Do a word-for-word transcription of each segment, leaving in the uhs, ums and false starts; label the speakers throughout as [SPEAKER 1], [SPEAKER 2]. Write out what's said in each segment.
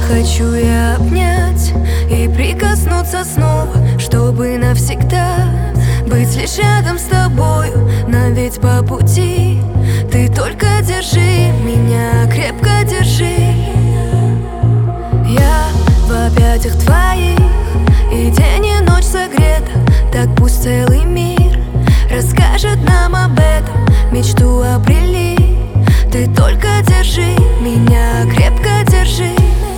[SPEAKER 1] Хочу я обнять и прикоснуться снова, чтобы навсегда быть лишь рядом с тобою. Нам ведь по пути. Ты только держи меня, крепко держи. Я в объятиях твоих, и день и ночь согрета. Так пусть целый мир расскажет нам об этом. Мечту обрели. Ты только держи меня, крепко держи.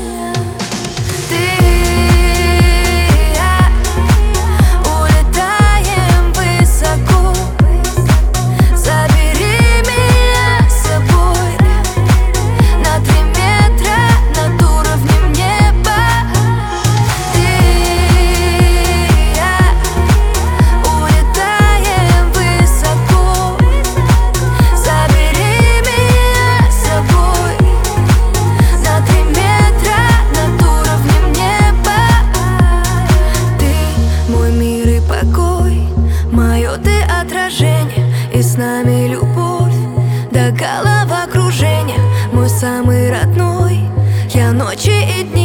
[SPEAKER 1] И с нами любовь до головокружения, мой самый родной. Я ночи и дни